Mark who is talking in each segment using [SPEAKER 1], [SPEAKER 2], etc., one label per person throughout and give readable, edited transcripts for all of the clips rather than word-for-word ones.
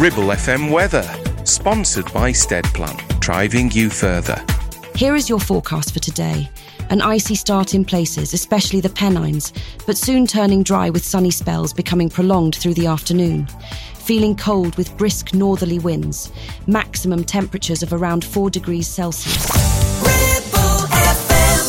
[SPEAKER 1] Ribble FM weather, sponsored by Steadplan, driving you further.
[SPEAKER 2] Here is your forecast for today. An icy start in places, especially the Pennines, but soon turning dry with sunny spells becoming prolonged through the afternoon. Feeling cold with brisk northerly winds. Maximum temperatures of around 4 degrees Celsius.
[SPEAKER 3] Ribble FM.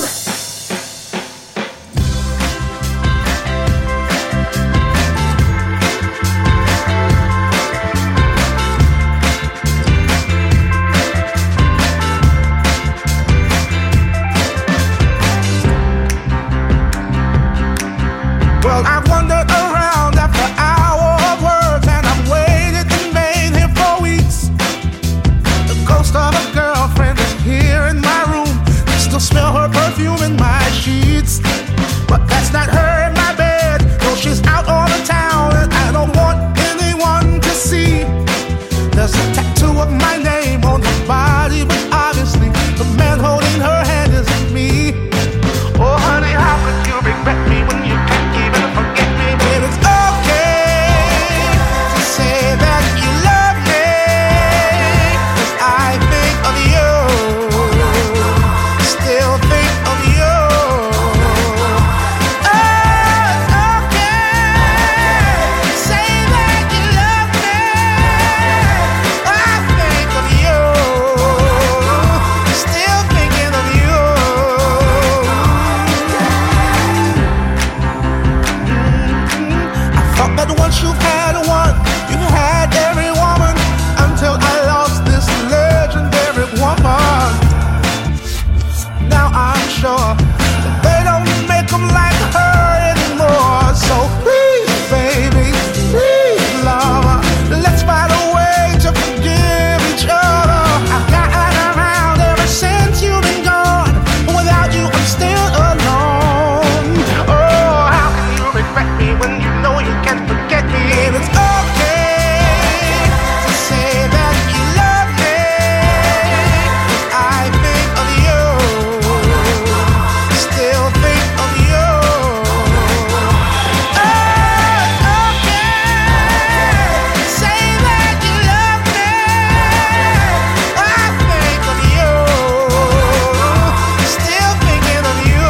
[SPEAKER 4] Well, I wandered around after an hour of words, and I've waited in vain here for weeks. The ghost of a girlfriend is here in my room. I still smell her perfume in my sheets. But that's not her in my bed. No, she's out on the town, and I don't want anyone to see. There's a tattoo of my name on her body, but obviously the man holding her hand isn't me. Oh, honey, how could you regret me when you can't even forget me? But it's okay to say that you love me, 'cause I think of you, still think of you. Oh, it's okay to say that you love me. I think of you, still thinking of you. I thought that once you've had one, you've had every woman, until I lost this legendary woman. Now I'm sure that they don't make them like her anymore. So please, baby, please, lover, let's find a way to forgive each other. I've gotten around ever since you've been gone. Without you, I'm still alone. Oh, how can you regret me when you know you can't forget me? And it's okay to say that you love me. I think of you, still think of you. Oh, it's okay to say that you love me. I think of you, still thinking of you.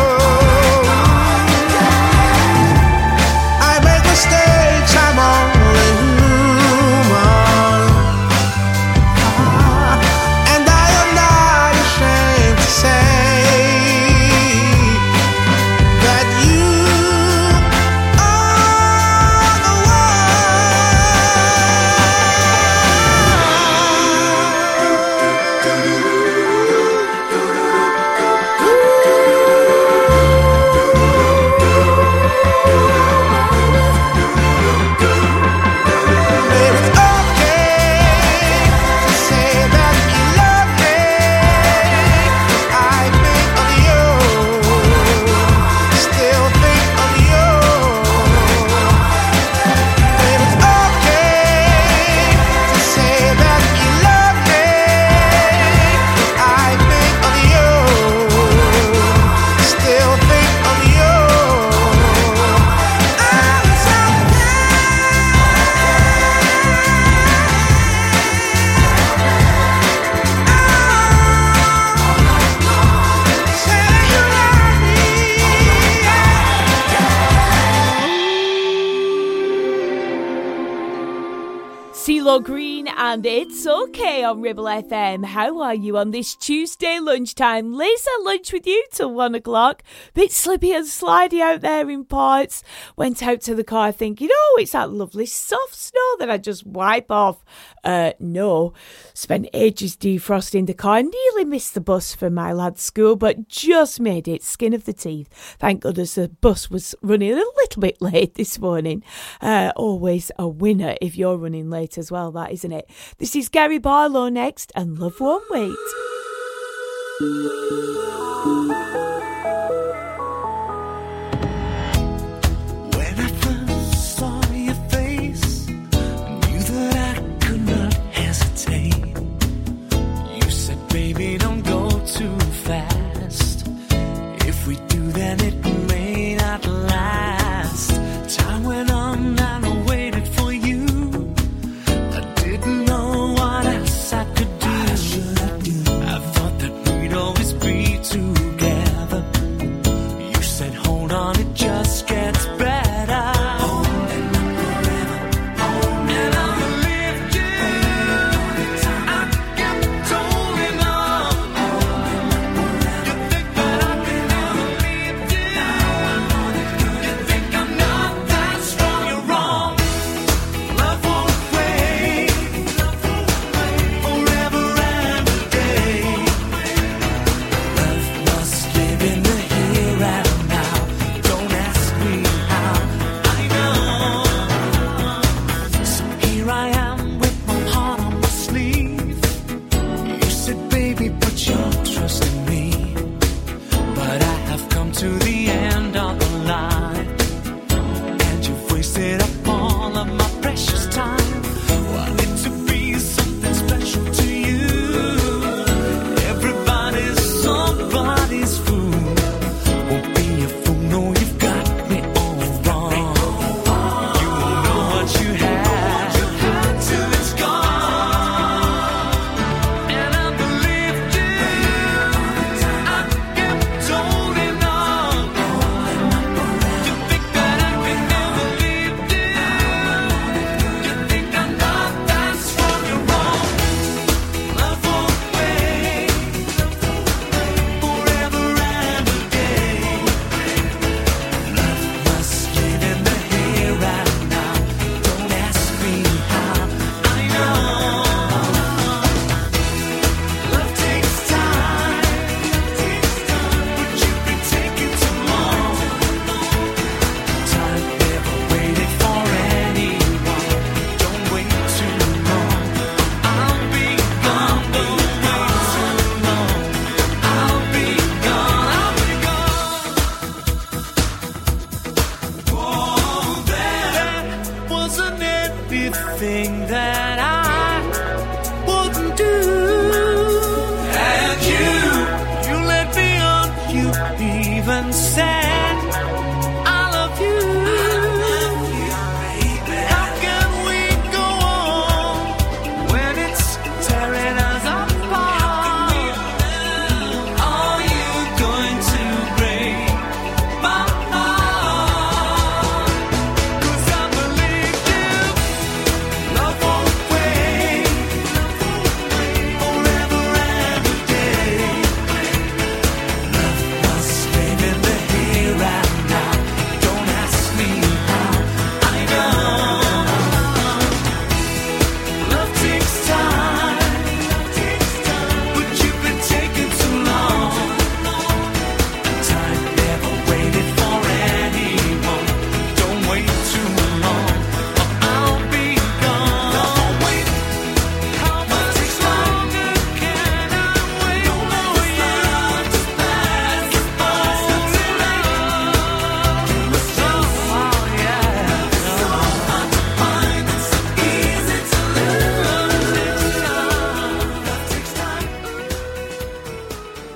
[SPEAKER 4] I make mistakes, I'm only human. And I am not ashamed to say that you are the Babe, it's okay to say that you love me. I think of you, still think of you. Babe, it's okay to say that you love me. I think of you, still think of you. Oh, it's
[SPEAKER 5] CeeLo Green and It's Okay on Ribble FM. How are you on this Tuesday lunchtime? Lisa, lunch with you till 1 o'clock. Bit slippy and slidey out there in parts. Went out to the car thinking, oh, it's that lovely soft snow that I just wipe off. No. Spent ages defrosting the car. Nearly missed the bus for my lad's school, but just made it. Skin of the teeth. Thank goodness the bus was running a little bit late this morning. Always a winner if you're running late as well, that isn't it? This is Gary Barlow next, and Love Won't Wait.
[SPEAKER 6] When I first saw your face, knew that I could not hesitate. You said, baby, don't go too fast. If we do, then it may not last. Time went on and I waited for you. A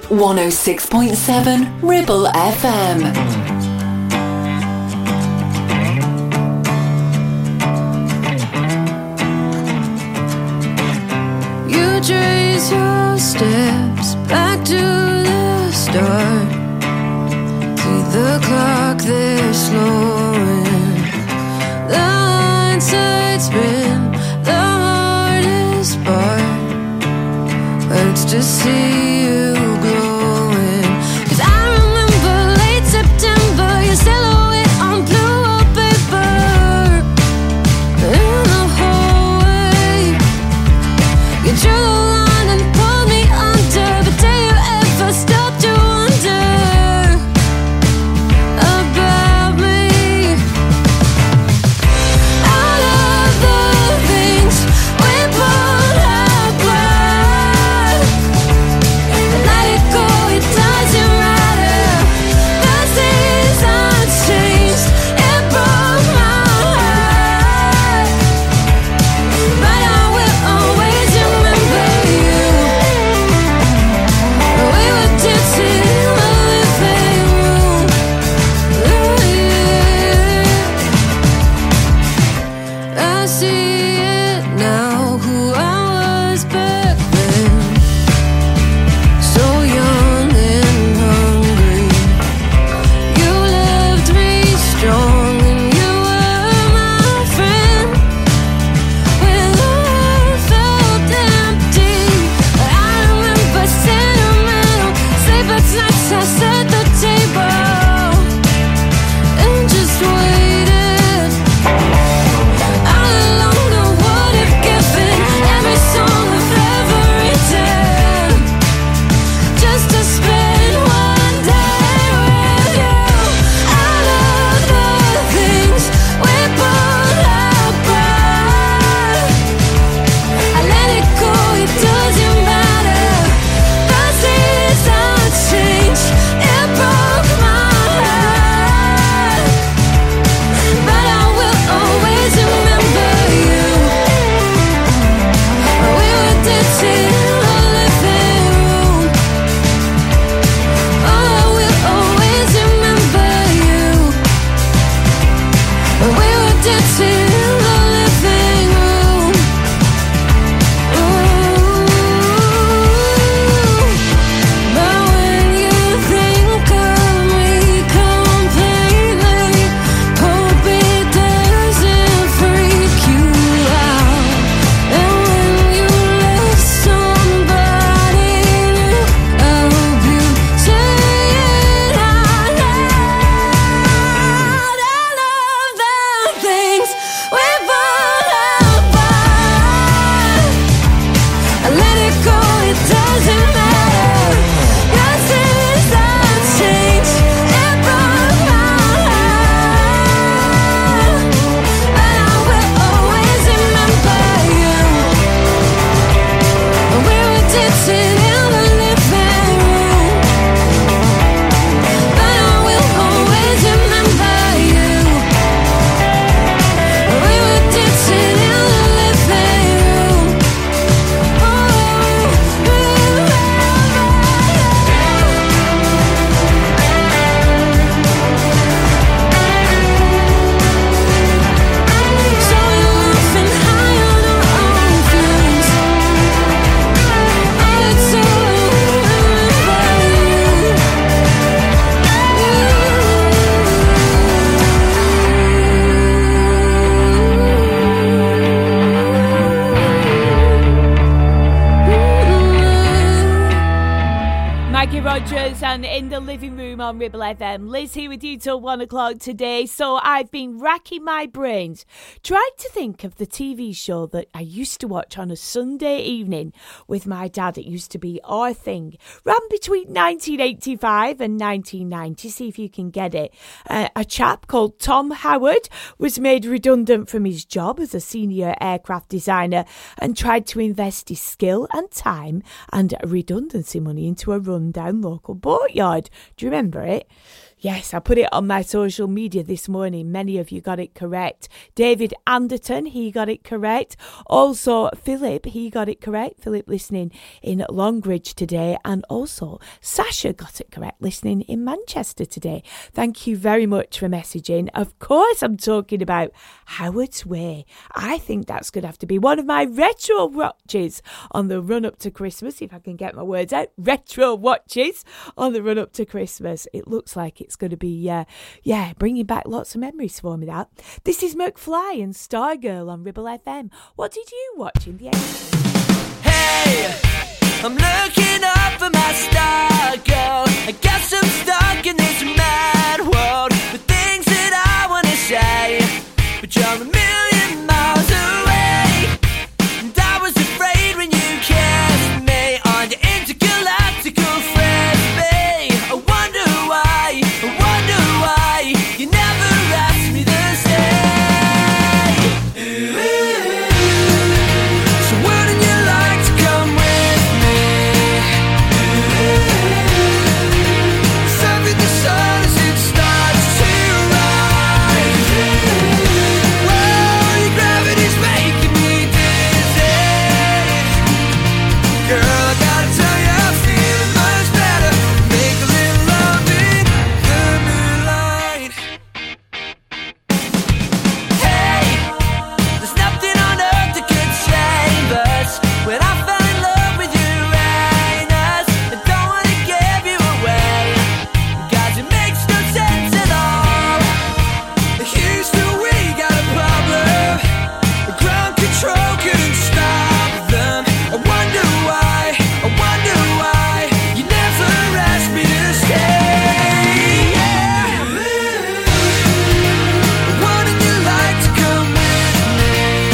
[SPEAKER 3] 106.7 Ribble FM.
[SPEAKER 7] You trace your steps back to the start. See the clock there slowing. The hindsight's been the hardest part. Hurts to see you glowing. 'Cause I remember late September, your silhouette on blue wallpaper. In the hallway, you drew the line and pulled me under. But do you ever stop to wonder about me? All of the things we both have planned, let it go, it doesn't matter. The seasons changed, it broke my heart. But I will always remember you. We were dancing in the living room. I see it now, who I was back then. So young and hungry. You left me strong and you were my friend. When I felt empty, I remember sentimental sleepless nights. I set the table and just waited. All alone I would have given every song I've ever written just to spend one day with you. All of the things we both have planned, I let it go, it doesn't matter. The seasons changed, it broke my heart. But I will always remember you. We were dancing in the living room. Oh, I will always remember you. We were dancing in the living room. Ooh. But when you think of me completely, hope it doesn't freak you out. And when you love somebody new, I hope you say it out loud. All of the things we both have planned, I let it go, it doesn't matter. Your seasons change, it broke my heart. But I will always remember you. We were dancing in the living room. But I will always remember you. We were dancing in the living room. So we laughing high on our own fumes. All it's so
[SPEAKER 5] Maggie Rogers and In the Living Room on Ribble FM. Liz here with you till 1 o'clock today. So I've been racking my brains, trying to think of the TV show that I used to watch on a Sunday evening with my dad. It used to be Our Thing. Ran between 1985 and 1990. See if you can get it. A chap called Tom Howard was made redundant from his job as a senior aircraft designer and tried to invest his skill and time and redundancy money into a rundown local boatyard. Do you remember it? Yes, I put it on my social media this morning. Many of you got it correct. David Anderton, he got it correct. Also, Philip, he got it correct. Philip listening in Longridge today. And also, Sasha got it correct, listening in Manchester today. Thank you very much for messaging. Of course, I'm talking about Howard's Way. I think that's going to have to be one of my retro watches on the run up to Christmas, if I can get my words out. Retro watches on the run up to Christmas. It looks like it's going to be, bringing back lots of memories for me, that. This is McFly and Stargirl on Ribble FM. What did you watch in the 80s?
[SPEAKER 6] Hey, I'm looking up for my Stargirl. I guess I'm stuck in this mad world with things that I want to say, but you're a million miles away. And I was afraid when you kissed me on the intergalactical frisbee. I wonder why you never asked me to stay. So wouldn't you like to come with me? Surfing the sun as it starts to rise. Whoa, your gravity's making me dizzy. Girl, I gotta tell you, I'm feeling much better. Make a little love in the moonlight. Hey, there's nothing on earth that could save us. When I fell in love with Uranus, I don't wanna give you away, 'cause it makes no sense at all. Houston, we got a problem. Ground control couldn't stop them. I wonder why you never asked me to stay. Yeah. Wouldn't you like to come with me?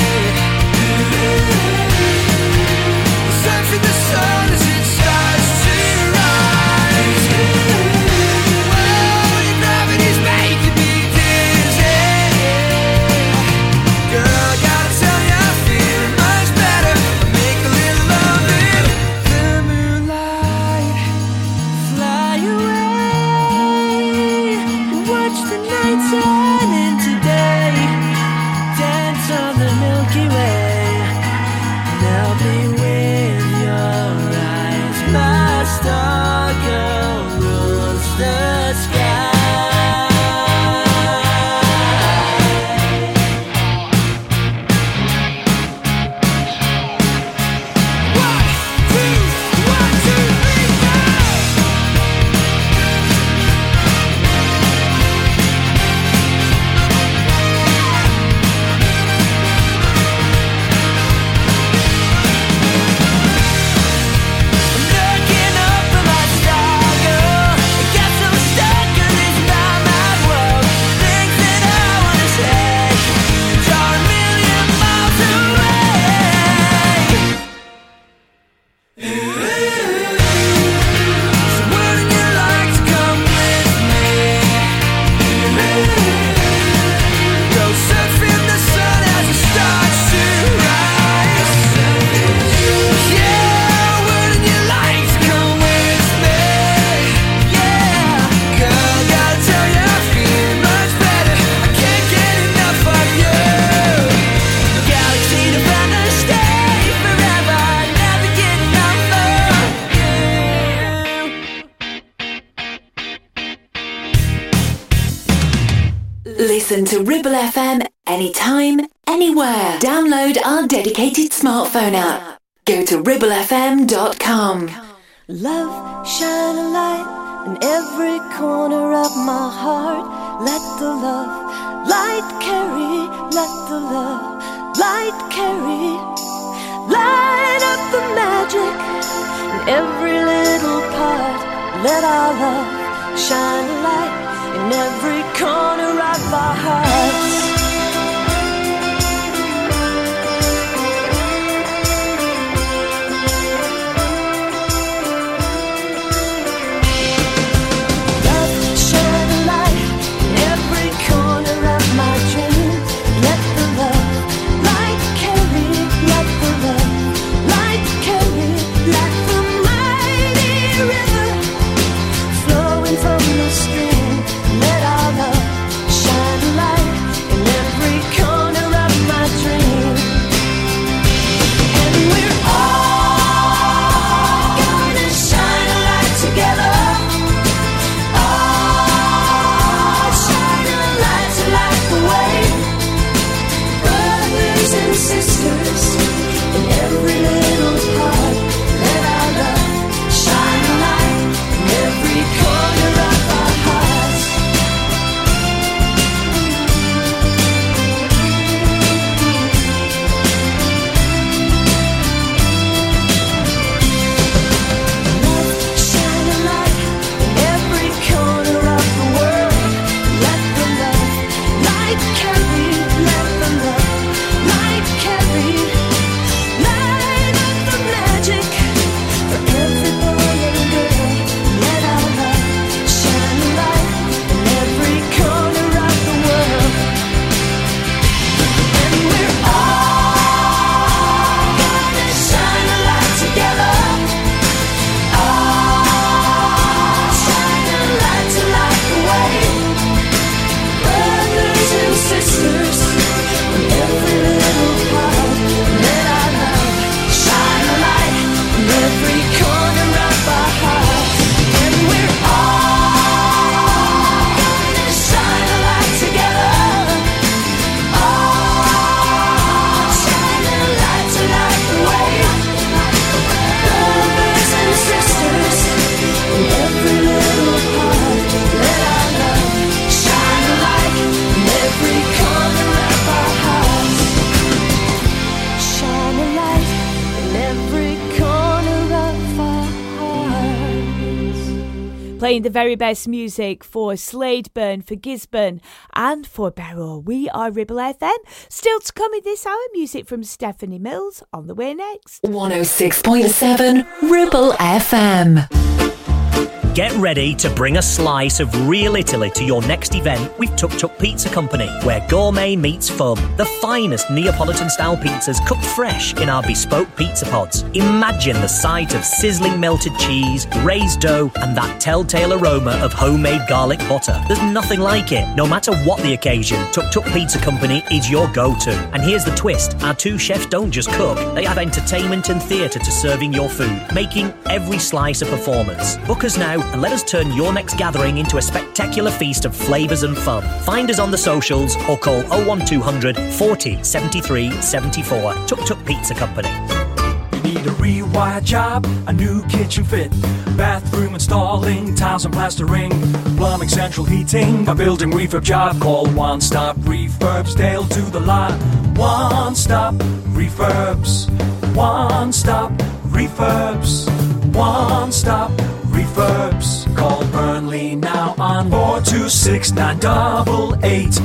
[SPEAKER 6] Surfing the sun as it starts to rise. Whoa, your gravity's making me dizzy. Girl, I gotta tell you, I'm feeling much better. Make a little love in the moonlight. Fly away, watch the night turn into day. Dance on the Milky Way. Now be with your eyes. My Stargirl rules the sky. 1, 2, 1, 2, 3, go! I'm looking up for my Stargirl. I guess I'm stuck in this mad world. Things that I wanna say, but you're a million miles away. So wouldn't you like to come with me? Go surfing the sun as it starts to rise. Yeah, wouldn't you like to come with me? Yeah, girl, I gotta tell you, I'm feeling much better. I can't get enough of you. Galaxy to find a stay forever. Never get enough of you.
[SPEAKER 3] Listen to Ribble FM anytime, anywhere. Download our dedicated smartphone app. Go to ribblefm.com.
[SPEAKER 7] Love, shine a light in every corner of my heart. Let the love light carry, let the love light carry. Light up the magic in every little part. Let our love shine a light in every corner of our hearts. Love, shine a light in every corner of my dream. Let the love light carry, let the love light carry. Like the mighty river flowing from the stream.
[SPEAKER 5] playing the very best music for Sladeburn, for Gisborne and for Barrow. We are Ribble FM. Still to come in this hour, music from Stephanie Mills on the way next.
[SPEAKER 3] 106.7 Ribble FM.
[SPEAKER 8] Get ready to bring a slice of real Italy to your next event with Tuk Tuk Pizza Company, where gourmet meets fun. The finest Neapolitan-style pizzas cooked fresh in our bespoke pizza pods. Imagine the sight of sizzling melted cheese, raised dough, and that telltale aroma of homemade garlic butter. There's nothing like it. No matter what the occasion, Tuk Tuk Pizza Company is your go-to. And here's the twist. Our two chefs don't just cook. They have entertainment and theatre to serving your food, making every slice a performance. Book us now and let us turn your next gathering into a spectacular feast of flavours and fun. Find us on the socials or call 01200 40 73 74. Tuk Tuk Pizza Company.
[SPEAKER 6] You need a rewire job, a new kitchen fit, bathroom installing, tiles and plastering, plumbing, central heating, a building refurb job. Call One Stop Refurbs, Dale to the lot. One Stop Refurbs. One Stop Refurbs. One Stop Refurbs. Call Burnley now on 426-988.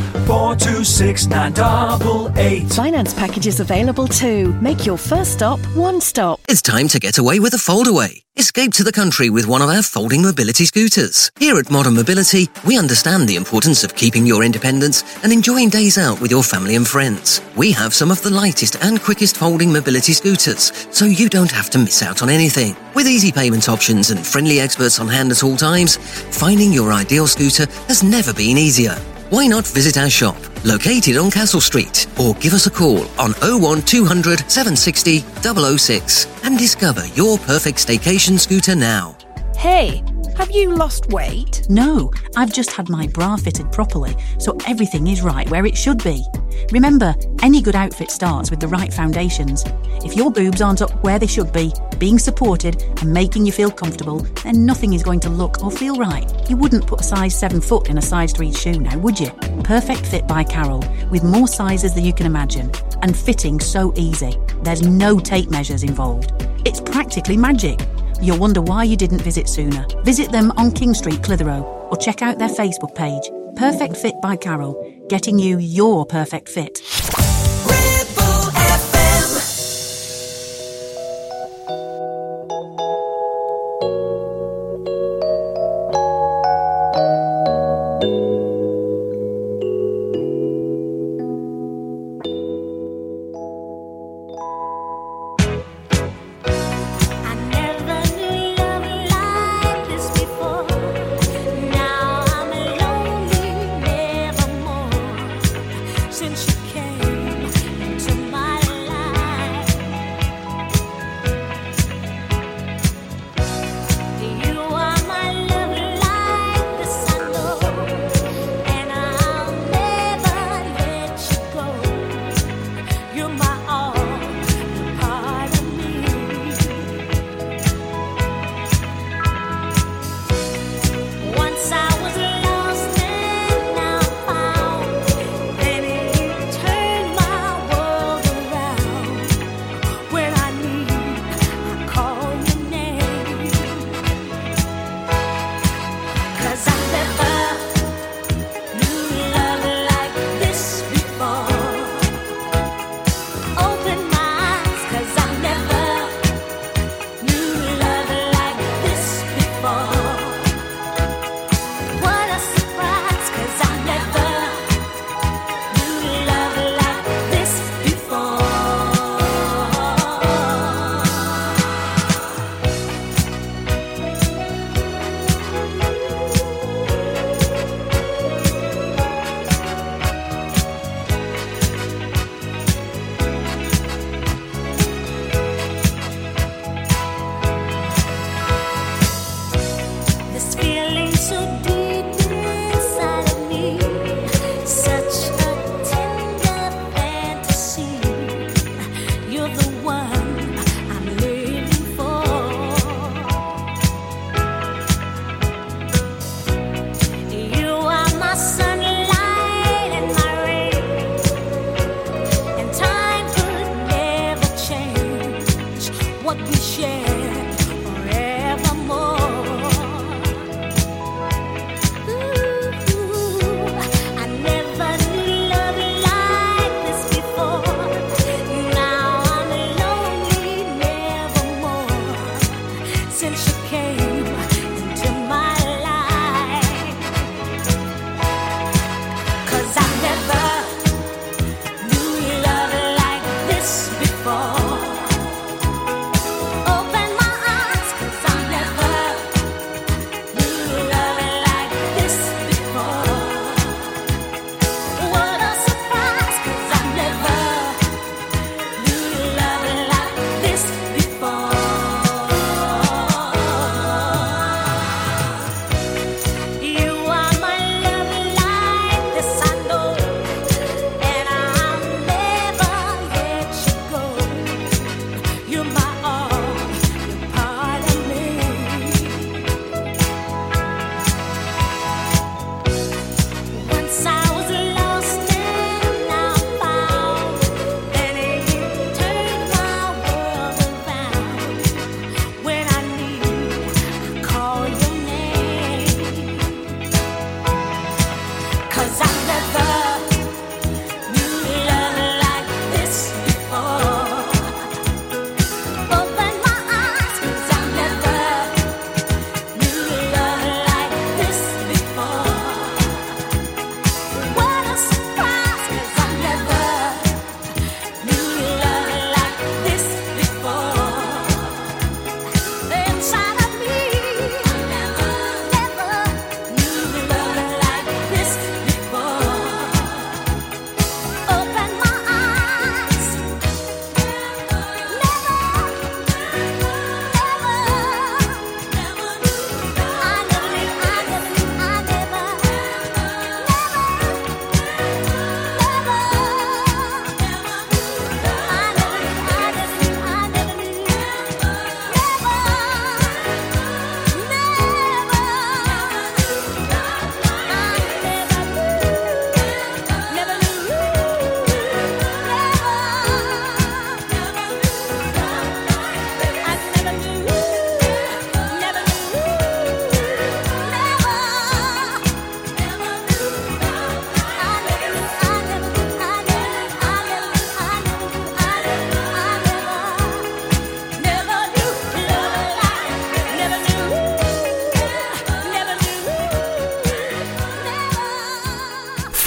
[SPEAKER 6] 426-988.
[SPEAKER 9] Finance packages available too. Make your first stop One Stop.
[SPEAKER 10] It's time to get away with a foldaway. Escape to the country with one of our folding mobility scooters. Here at Modern Mobility, we understand the importance of keeping your independence and enjoying days out with your family and friends. We have some of the lightest and quickest folding mobility scooters, so you don't have to miss out on anything. With easy payment options and friendly experts on hand at all times, finding your ideal scooter has never been easier. Why not visit our shop, located on Castle Street, or give us a call on 01200 760 006 and discover your perfect staycation scooter now.
[SPEAKER 11] Hey, have you lost weight?
[SPEAKER 12] No, I've just had my bra fitted properly, so everything is right where it should be. Remember, any good outfit starts with the right foundations. If your boobs aren't up where they should be, being supported and making you feel comfortable, then nothing is going to look or feel right. You wouldn't put a size 7 foot in a size 3 shoe now, would you? Perfect Fit by Carol, with more sizes than you can imagine, and fitting so easy. There's no tape measures involved. It's practically magic. You'll wonder why you didn't visit sooner. Visit them on King Street, Clitheroe, or check out their Facebook page. Perfect Fit by Carol, getting you your perfect fit.
[SPEAKER 7] Ribble FM.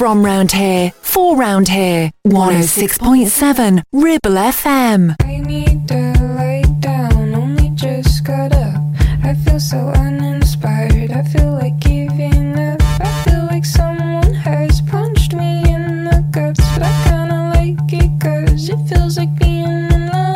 [SPEAKER 3] From round here, for round here. 106.7 Ribble FM.
[SPEAKER 13] I need to lie down, only just got up. I feel so uninspired, I feel like giving up. I feel like someone has punched me in the guts, but I kinda like it 'cause it feels like being in love.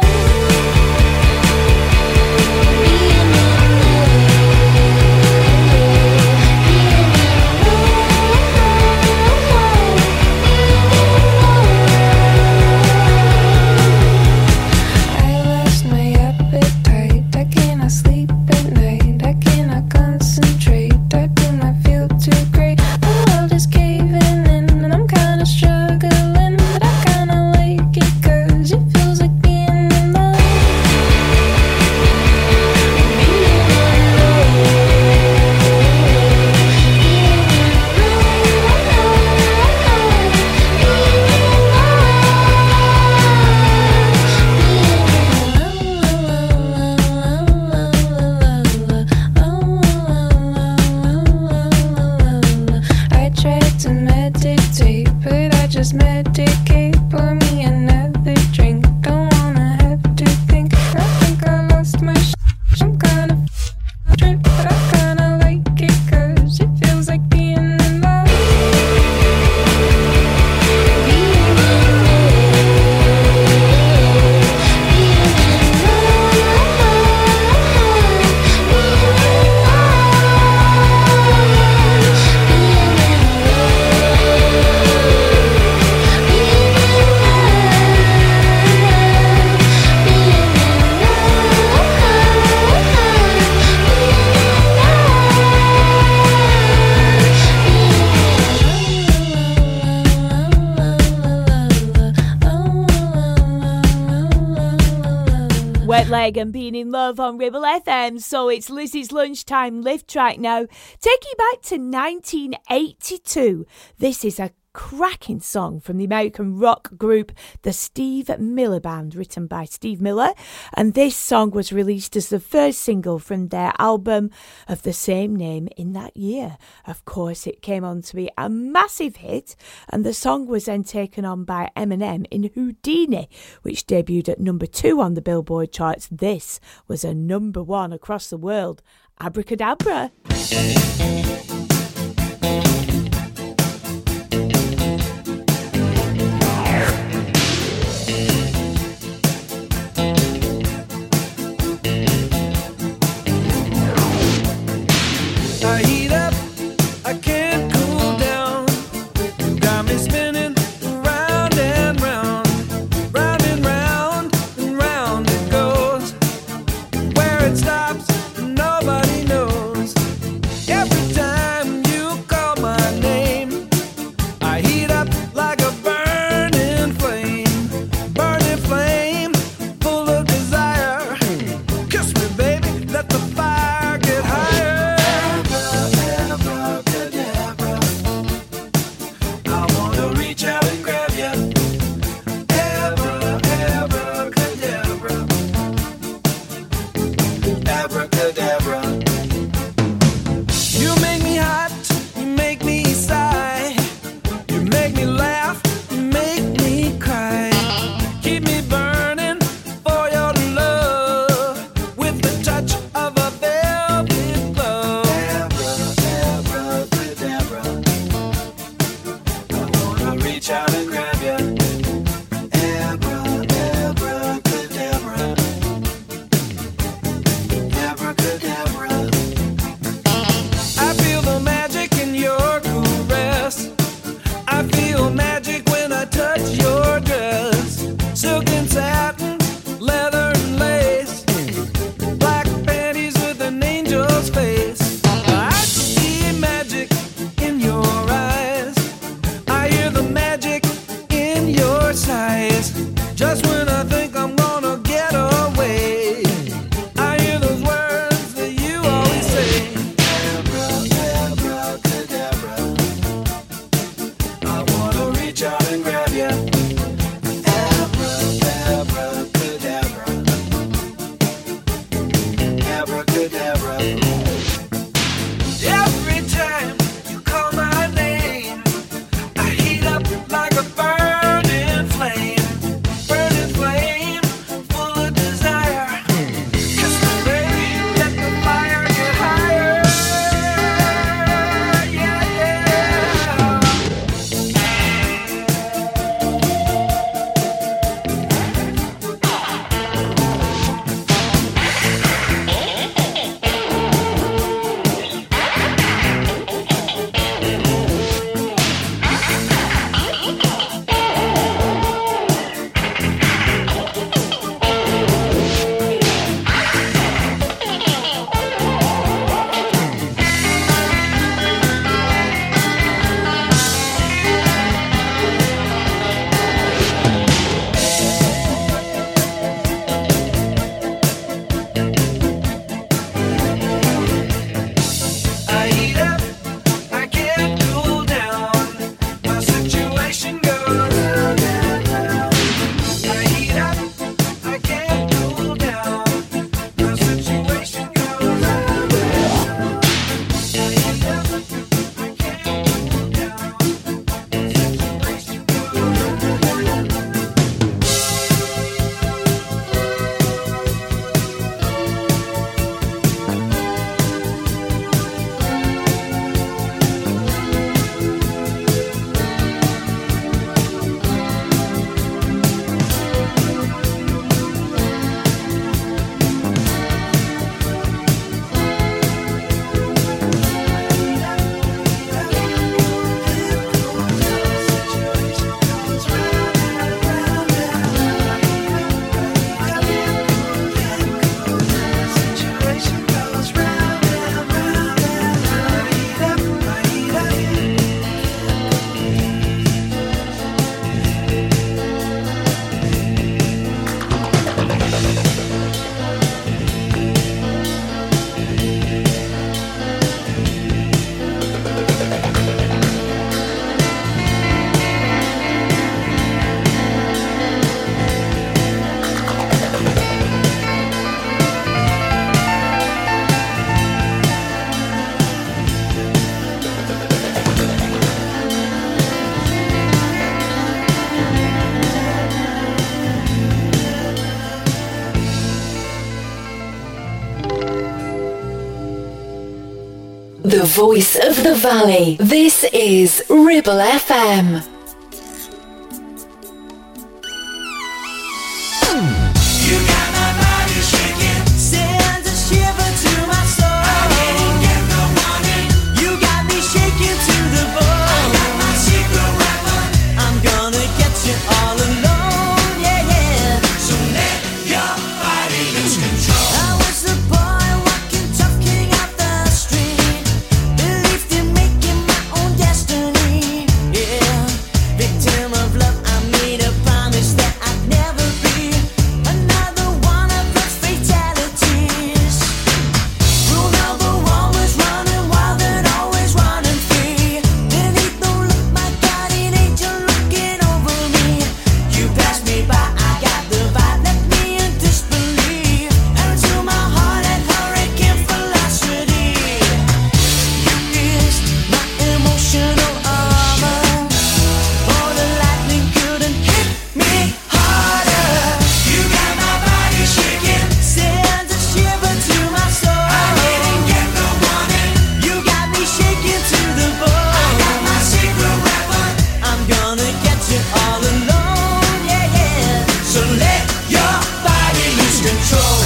[SPEAKER 5] And being in love on Ribble FM. So it's Lizzie's lunchtime live track now. Take you back to 1982. This is a cracking song from the American rock group the Steve Miller Band, written by Steve Miller, and this song was released as the first single from their album of the same name in that year. Of course, it came on to be a massive hit, and the song was then taken on by Eminem in Houdini, which debuted at number 2 on the Billboard charts. This was a number 1 across the world. Abracadabra.
[SPEAKER 6] I heat up, I can't cool down. You got me spinning round and round, round and round and round it goes. Where it stops, nobody knows. Every time you call my name, I heat up like a burning flame, full of desire. Kiss me, baby, let the fire get higher. Every time you call my name, I
[SPEAKER 3] The voice of the valley. This is Ribble FM.
[SPEAKER 6] You got my body shaking, sends a shiver to my soul. I didn't get no warning. You got me shaking to the bone. I got my secret weapon. I'm gonna get you all alone, yeah, yeah. So let your body lose control. I was a boy walking, talking out the street, believed in making my own destiny, yeah. Victim of love, I made a promise that I'd never be another one of the fatalities. Rule number one was running wild and always running free. Didn't need no look, my guardian angel looking over me. You passed me by, I got the vibe, left me in disbelief. Arrow to my heart at hurricane velocity. You pierced my emotional armor. Oh, the lightning couldn't hit me harder. You got my body shaking, sends a shiver to my soul. I didn't get no warning. You got me shaking to the bone. I got my secret weapon. I'm gonna get you all alone, yeah, yeah. So let your body lose control.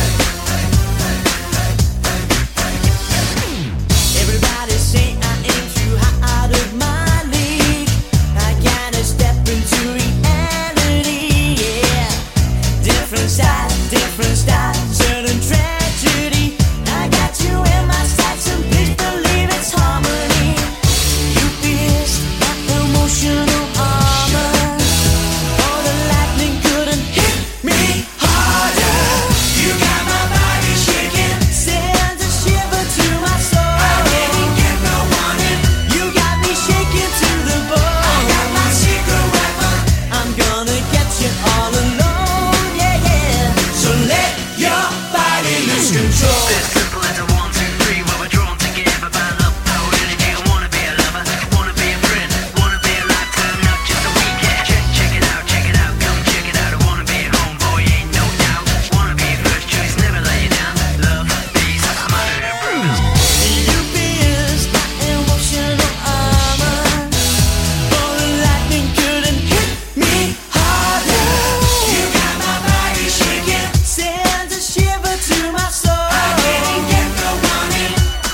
[SPEAKER 6] Everybody say I aim too high out of my league. I gotta step into reality, yeah. Different style, certain tragedy. I got you in my sights and please believe it's harmony. You pierced my emotional armor. Oh, the lightning couldn't hit me harder. You got my body shaking, sends a shiver to my soul. I didn't get no warning. You got me shaking to the bone. I got my secret weapon. I'm gonna get you all alone, yeah, yeah. So let your body lose control. As simple as a 1, 2, 3, where we're drawn together by love, power, energy. I wanna be a lover, wanna be a friend, wanna be a lifetime, not just a weekend. Check it out, come check it out. I wanna be a homeboy, ain't no doubt. Wanna be first choice, never lay you down. Love, peace, I'm out of the bruise. You pierced my emotional armor. Oh, the lightning couldn't hit me harder. You got my body shaking, sends a shiver to my soul. I didn't get no warning.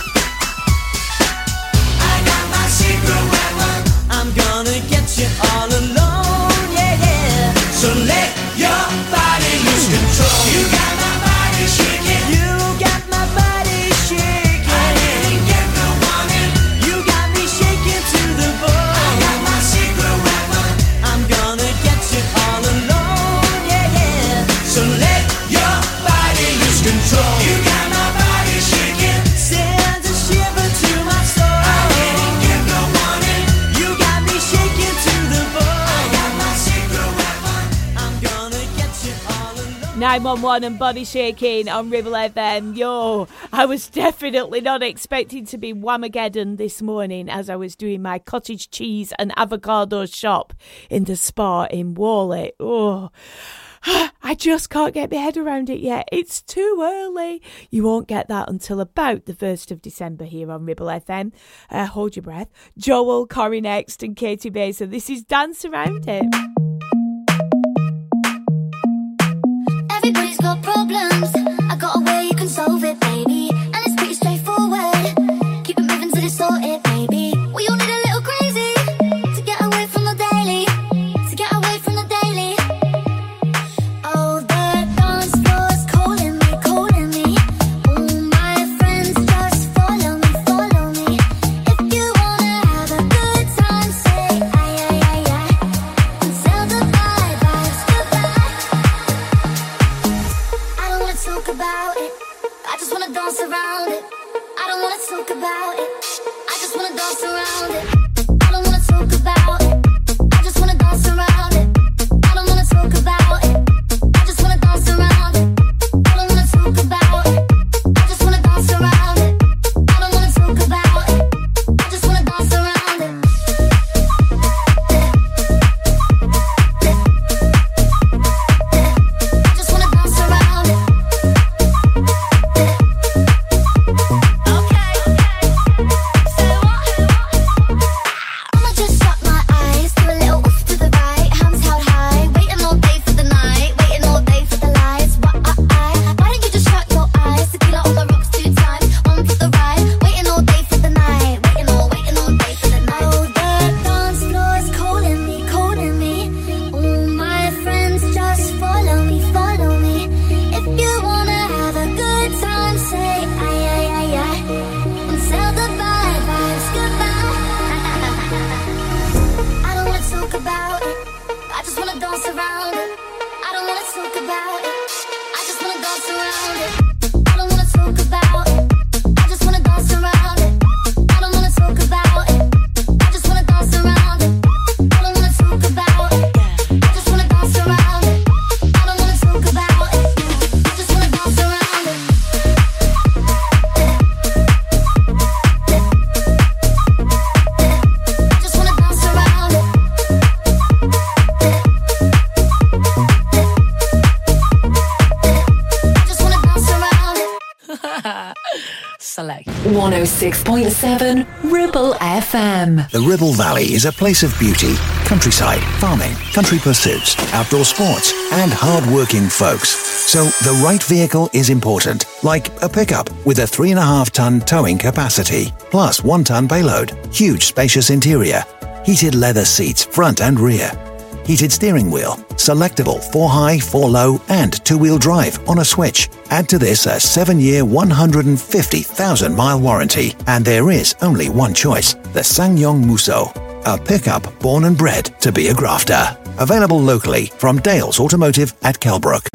[SPEAKER 6] I got my secret weapon. I'm gonna get you all alone, yeah, yeah. So let your body lose control. You got my body shaking. You got my body shaking. I didn't get no warning. You got me shaking to the bone. I got my secret weapon. I'm gonna get you all alone, yeah, yeah. So let your body lose control. You got my body shaking, sends a shiver to my soul. I didn't get no warning. You got me shaking to the bone. I got my secret weapon. I'm gonna get you all alone.
[SPEAKER 5] 911 and Body Shaking on Ribble FM. Yo, I was definitely not expecting to be Whamageddon this morning as I was doing my cottage cheese and avocado shop in the spa in Worley. Oh, I just can't get my head around it yet. It's too early. You won't get that until about the 1st of December here on Ribble FM. Hold your breath. Joel, Corrie next and Katie Baser. This is Dance Around It.
[SPEAKER 14] Everybody's got problems. I got a way you can solve it, baby. And it's pretty straightforward. Keep it moving till it's sorted, baby. We all need a little crazy to get away from the daily. To get away from the daily. Oh, the dance floor's calling me, calling me. All my friends just follow me, follow me. If you wanna have a good time, say aye, aye, aye, aye. And tell the vibes goodbye. I don't wanna talk about it. I just wanna dance around it. I don't wanna talk about it. I just wanna dance around it. I don't wanna talk about it. I just wanna dance around it. I don't wanna talk about it. I just wanna dance around it. I don't wanna talk about it. I just wanna dance around it. I don't wanna talk about it. I just wanna dance around it. I just wanna dance around it. Okay.
[SPEAKER 3] 106.7 Ribble FM.
[SPEAKER 15] The Ribble Valley is a place of beauty, countryside, farming, country pursuits, outdoor sports, and hard-working folks. So the right vehicle is important, like a pickup with a 3.5-ton towing capacity, plus 1-ton payload, huge spacious interior, heated leather seats front and rear, heated steering wheel, selectable 4-high, 4-low, and 2-wheel drive on a switch. Add to this a 7-year, 150,000-mile warranty, and there is only one choice, the SsangYong Musso, a pickup born and bred to be a grafter. Available locally from Dales Automotive at Kelbrook.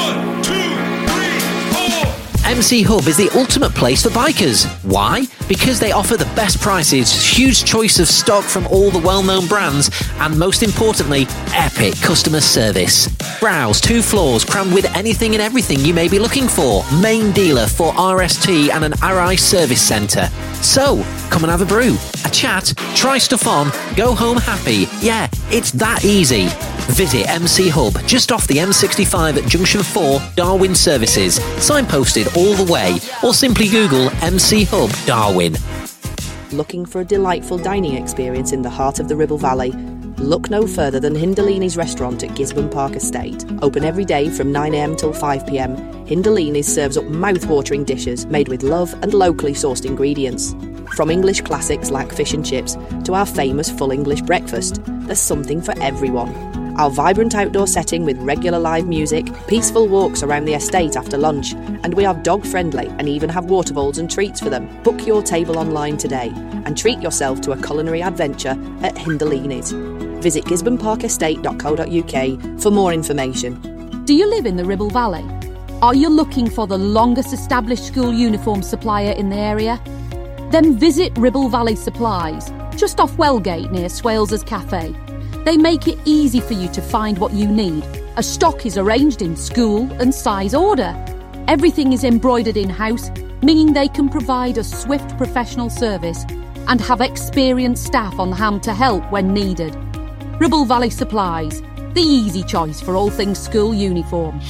[SPEAKER 16] MC Hub is the ultimate place for bikers. Why? Because they offer the best prices, huge choice of stock from all the well-known brands, and most importantly, epic customer service. Browse 2 floors crammed with anything and everything you may be looking for. Main dealer for RST and an RI service centre. So, come and have a brew, a chat, try stuff on, go home happy. Yeah, it's that easy. Visit MC Hub just off the M65 at Junction 4, Darwin Services, signposted all the way, or simply Google MC Hub Darwin.
[SPEAKER 17] Looking for a delightful dining experience in the heart of the Ribble Valley? Look no further than Hindalini's restaurant at Gisborne Park Estate. Open every day from 9am till 5pm, Hindalini's serves up mouth-watering dishes made with love and locally sourced ingredients. From English classics like fish and chips to our famous full English breakfast, there's something for everyone. Our vibrant outdoor setting with regular live music, peaceful walks around the estate after lunch, and we are dog-friendly and even have water bowls and treats for them. Book your table online today and treat yourself to a culinary adventure at Hindalini's. Visit gisborneparkestate.co.uk for more information.
[SPEAKER 18] Do you live in the Ribble Valley? Are you looking for the longest established school uniform supplier in the area? Then visit Ribble Valley Supplies, just off Wellgate near Swales's Cafe. They make it easy for you to find what you need, as stock is arranged in school and size order. Everything is embroidered in-house, meaning they can provide a swift professional service and have experienced staff on hand to help when needed. Ribble Valley Supplies, the easy choice for all things school uniform.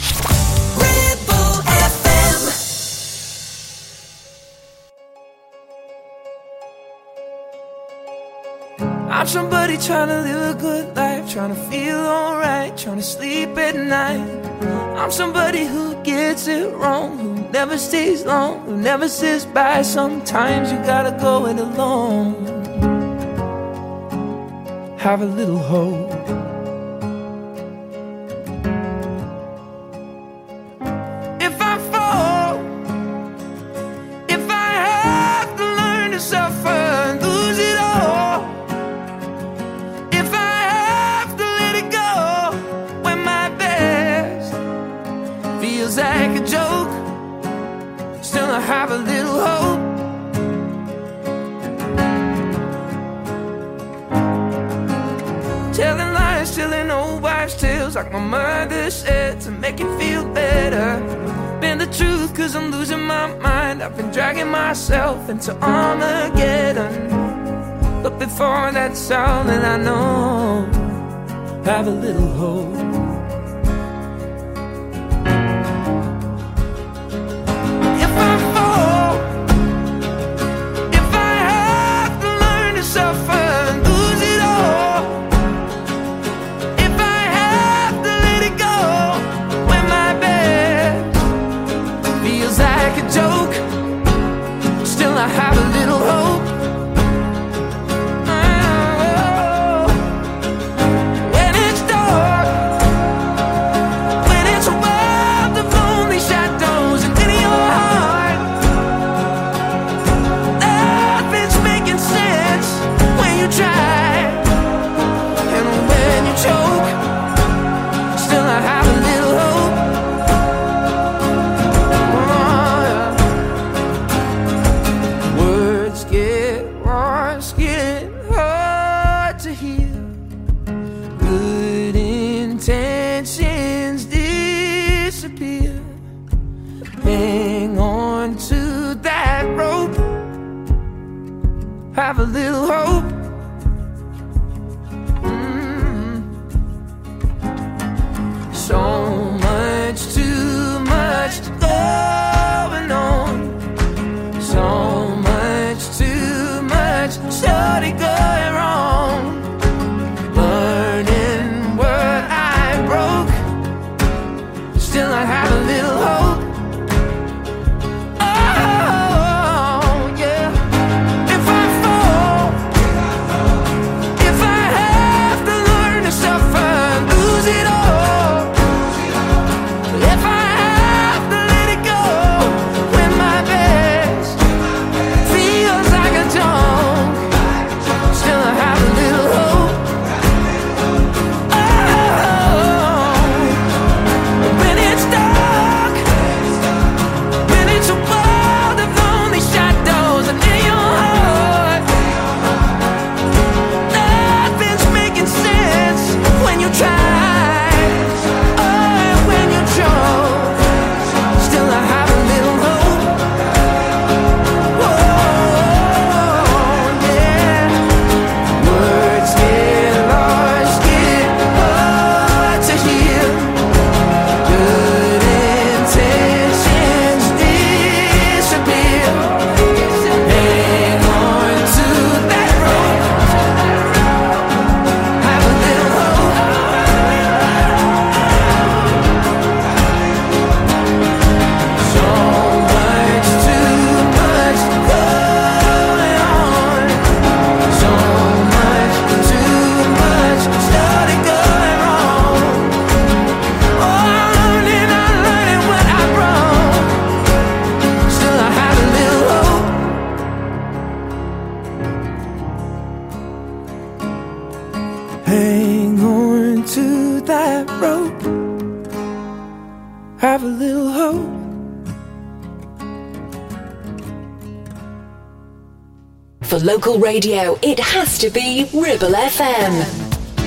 [SPEAKER 6] I'm somebody trying to live a good life, trying to feel alright, trying to sleep at night. I'm somebody who gets it wrong, who never stays long, who never sits by. Sometimes you gotta go it alone. Have a little hope. If I fall, if I have to learn to suffer and lose it all, if I have to let it go when my best feels like a joke, still I have a little hope. Telling lies, telling old wives' tales, like my mother said, to make it feel better. Been the truth, cause I'm losing my mind. I've been dragging myself into Armageddon, but before that's all that I know, have a little hope. If I fall, if I have to learn to suffer and lose it all, if I have to let it go when my best feels like a joke, still I have a little hope. When it's dark, when it's a world of lonely shadows, and in your heart nothing's making sense when you try, and when you choke, still I have a little hope. Words get lost, get hard to hear. Good intentions disappear. Hang on to that rope. Have a little hope. So much, too much going on. So much Hang on to that rope. Have a little hope.
[SPEAKER 3] For local radio, it has to be Ribble FM.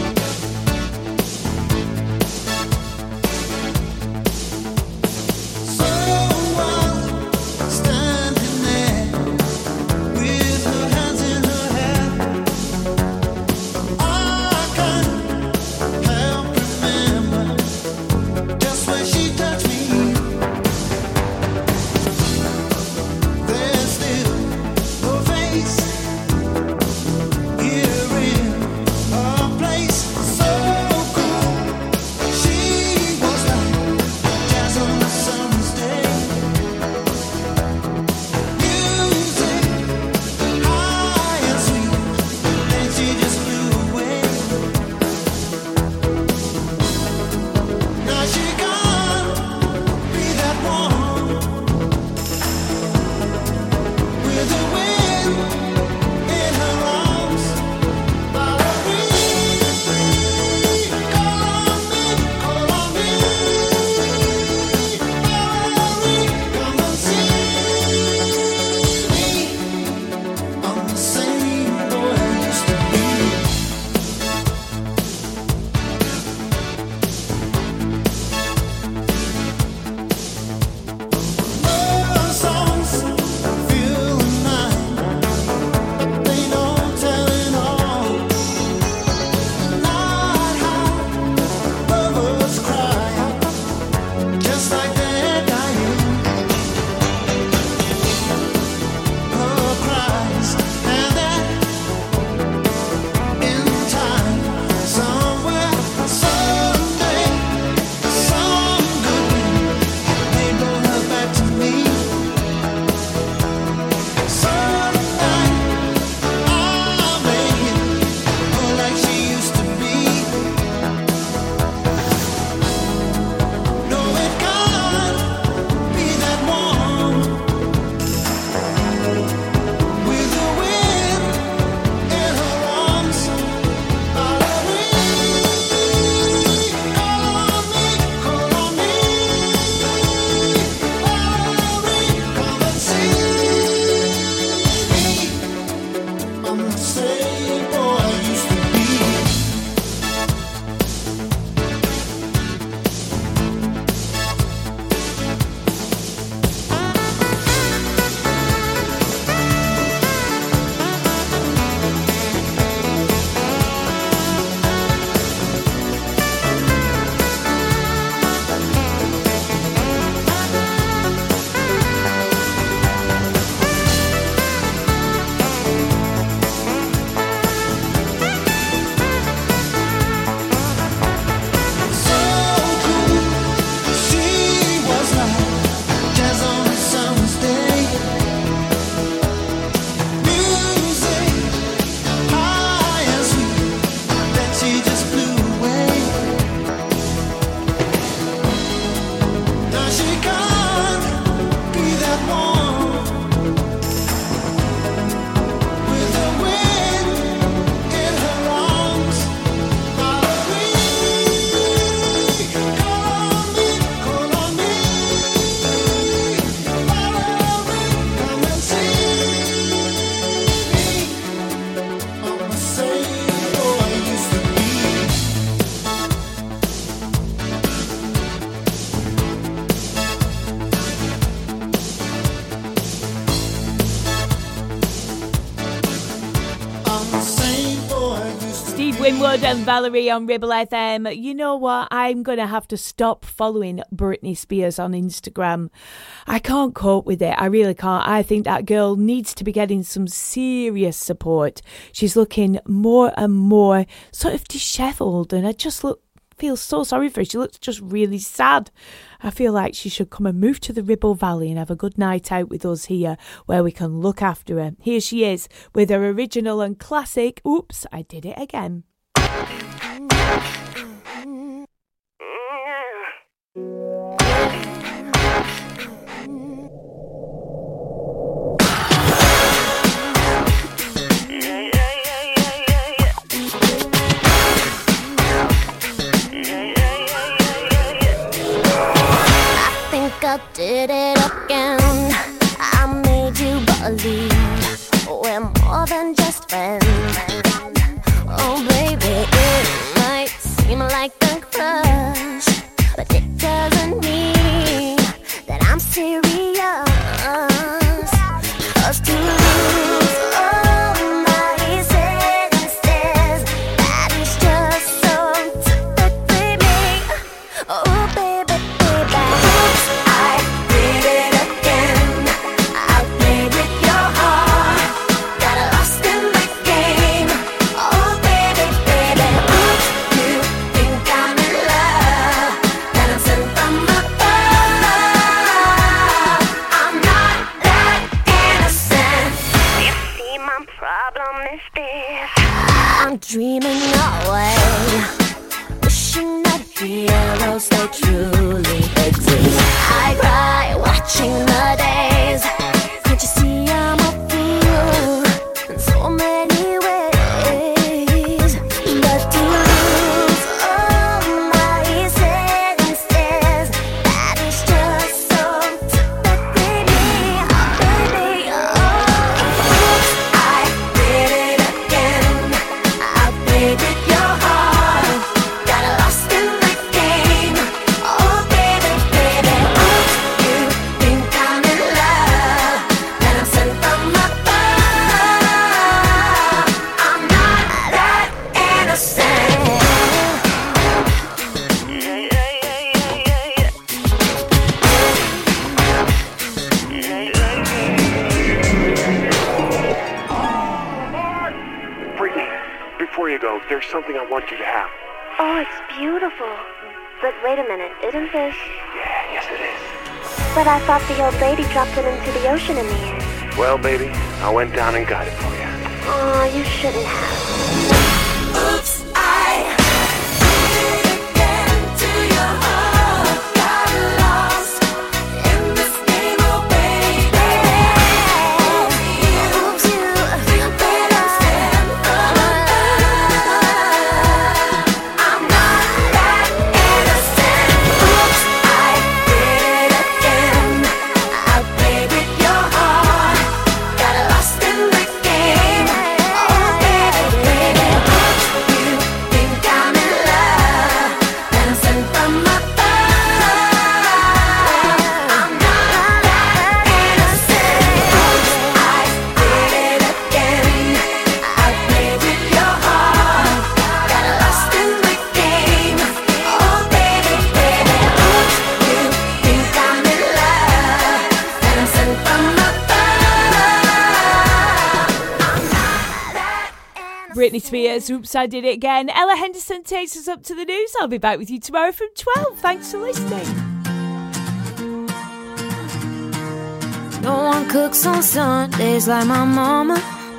[SPEAKER 5] Winwood and Valerie on Ribble FM. You know what? I'm going to have to stop following Britney Spears on Instagram. I can't cope with it. I really can't. I think that girl needs to be getting some serious support. She's looking more and more sort of dishevelled, and I just feel so sorry for her. She looks just really sad. I feel like she should come and move to the Ribble Valley and have a good night out with us here where we can look after her. Here she is with her original and classic Oops, I Did It Again.
[SPEAKER 14] did it again. I made you believe we're more than just friends. Oh baby, it might seem like a crush, but it doesn't mean that I'm serious. 'Cause to lose all my senses, that is just so typically me. Oh baby, baby, oops, I did it again. I played with your heart, got lost in the game. Oh baby, baby, oops, you think I'm in love, that I'm sent from above. I'm not that innocent. You see, my problem is this: I'm dreaming away, wishing that heroes they truly exist. I cry watching the days. Can't you see I'm a fool in so many ways? But to lose all my senses, that is just so typically me. Baby, oops, I did it again. I played with your heart, got lost in the game. Oh baby, baby, oops, you think I'm in love, that I'm sent from above. I'm not that innocent.
[SPEAKER 19] Brittany, before you go, there's something I want you to have.
[SPEAKER 14] Oh, it's beautiful. But wait a minute, isn't this?
[SPEAKER 19] Yeah, yes it is.
[SPEAKER 14] But I thought the old lady dropped it into the ocean in the end.
[SPEAKER 19] Well, baby, I went down and got it for you.
[SPEAKER 14] Oh, you shouldn't have. Oops, I did it again to your heart. Got lost in this game, oh baby. Oops, you better stand for love. I'm not that innocent. Oops, I did it again. I played with your heart, got lost in the game. Oh baby, baby, oops, you think I'm in love, and I'm sent from above. I'm not that innocent. Oops, I did it again. I played with your heart, got lost in the game. Oh baby, baby, oops, you think I'm in love, and I'm sent from
[SPEAKER 5] Britney Spears, Oops, I Did It Again. Ella Henderson takes us up to the news. I'll be back with you tomorrow from 12. Thanks for listening.
[SPEAKER 7] No one cooks on Sundays like my mama.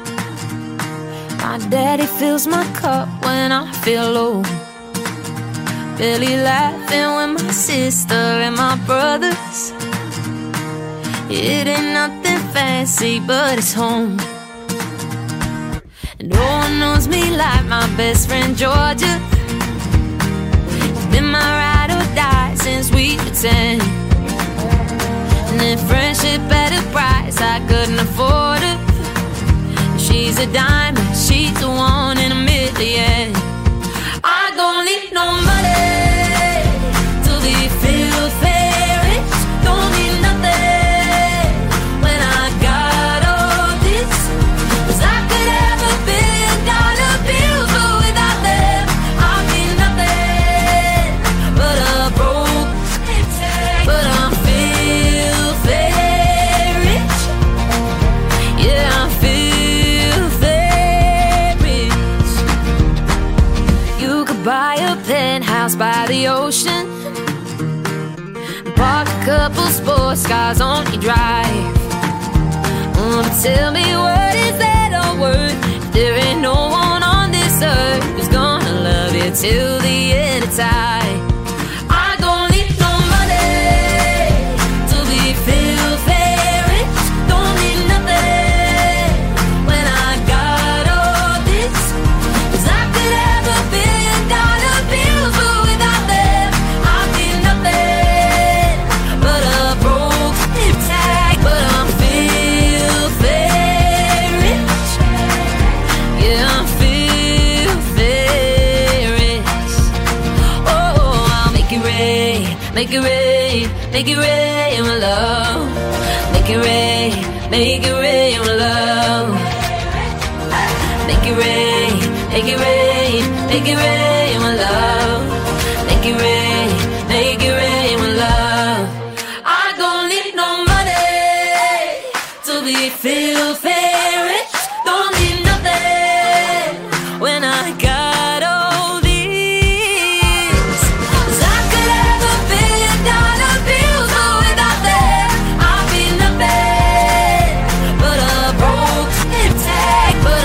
[SPEAKER 7] My daddy fills my cup when I feel low. Barely laughing with my sister and my brothers. It ain't nothing fancy, but it's home. And no one knows me like my best friend Georgia. She's been my ride or die since we were 10. And in friendship at a price I couldn't afford her. She's a diamond, she's the one in a million. I don't need no money to be filthy rich. Don't need nothing when I got all this. 'Cause I could have $1 billion bills, but without them I'd be nothing but a broke. But I'm filthy rich. Yeah, I'm filthy rich. You could buy a penthouse by the ocean, park a couple sports cars on your drive. Tell me what is that all worth if there ain't no one on this earth who's gonna love you till the end of time. I don't need no money to be filthy rich. Don't need nothing when I got all this. 'Cause I could have $1 billion bills, but without them I'd be nothing but a broke. make it rain, make it rain, my love. Make it rain, make it rain, my love. Make it rain, make it rain, make it rain, my love. Make it rain.